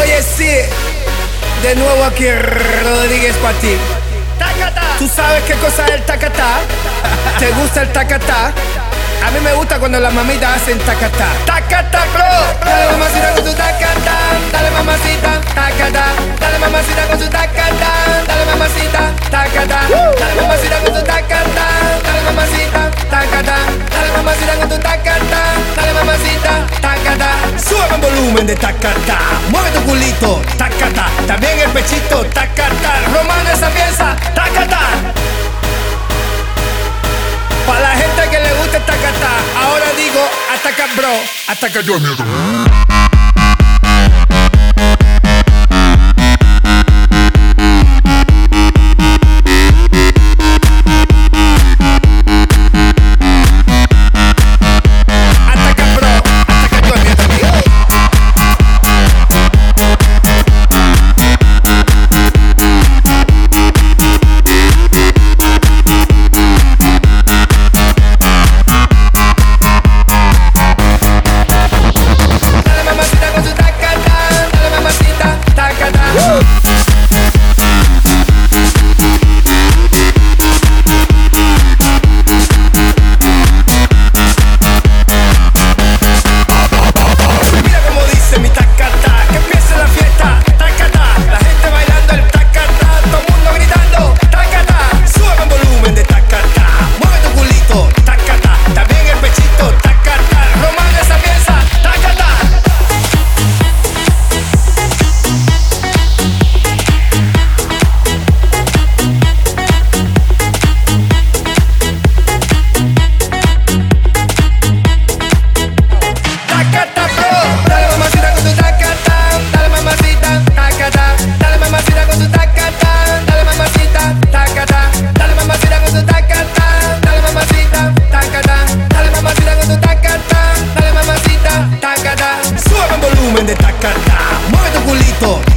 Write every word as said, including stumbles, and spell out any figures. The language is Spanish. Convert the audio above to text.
Oye, sí, de nuevo aquí Rodríguez para ti. Tacata. ¿Tú sabes qué cosa es el tacatá? ¿Te gusta el tacatá? A mí me gusta cuando las mamitas hacen tacatá. Tacatá, bro. Dale mamacita con su tacatá. Dale mamacita, tacatá. Dale mamacita con su tacatá. Dale mamacita, tacatá. Dale mamacita con su tacatá. Dale mamacita, tacatá. Dale mamacita con tu tacatá. Dale mamacita, tacatá. Sube el volumen de tacatá. Mueve tu culito, tacatá. También el pechito, tacatá. Romano esa pieza, tacatá. Para la gente que le gusta el tacatá, ahora digo ataca bro, ataca yo miedo. Sube el volumen de tacatá. Mueve tu culito.